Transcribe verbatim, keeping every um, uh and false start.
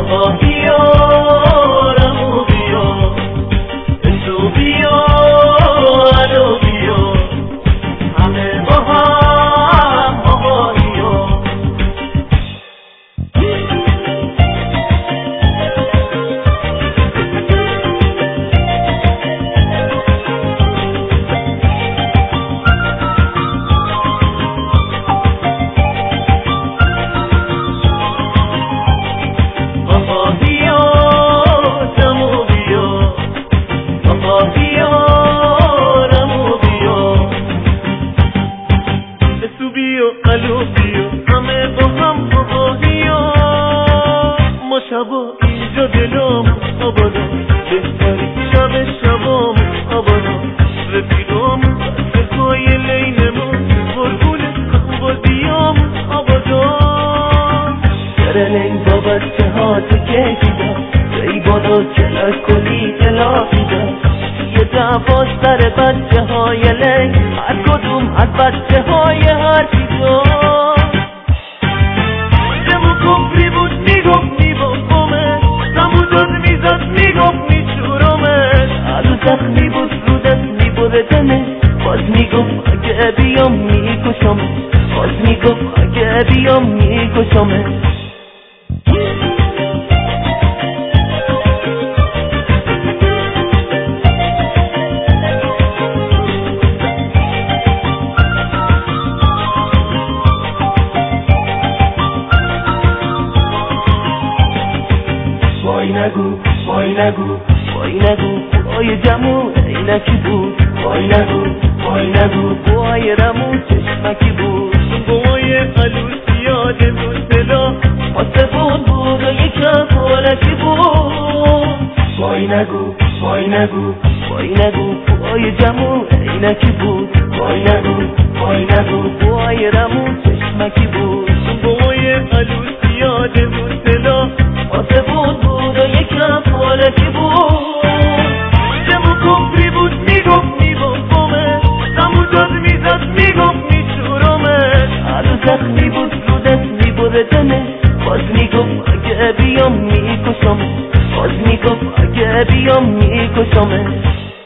بابا بیارم و بیا تو بیا الو بیا همه با هم آباییا الو بیا همه با هم آباییا ما شبا اینجا دلام آبادا بهتری شب شبام آبادا رفیقام بسته های لینمون قربون بازیام آبادا سر لین با بچه ها تو کشیدا ای بادا کلک کلی تلافیدا یه دعوا سر بچه های لین هر کدوم از بچه های هر چیزا دمو کفری بود میگفت میبافمه دمو داد میزد میگفت میشورمه هلو زخمی بود رو دست میبردمه باز میگفت اگه بیام میکشمه باز میگفت اگه بیام میکشمه وای نگو وای نگو وای نگو وای جمو اینکی بود وای نگو وای نگو وای رمو چشمکی بود وای عروسی یاد بود دلا آسفون بود و یکم پولکی بود وای نگو وای نگو وای نگو وای جمو اینکی بود وای نگو وای نگو وای رمو چشمکی بود وای عروسی یاد بود دلا آسفون بود و یکم پولکی بود دمو کفری بود میگفت میبافمه دمو داد میزد میگفت میشورمه هلو زخمی بود رو دست میبردمه باز میگفت اگه بیام میکشمه باز میگفت اگه بیام میکشمه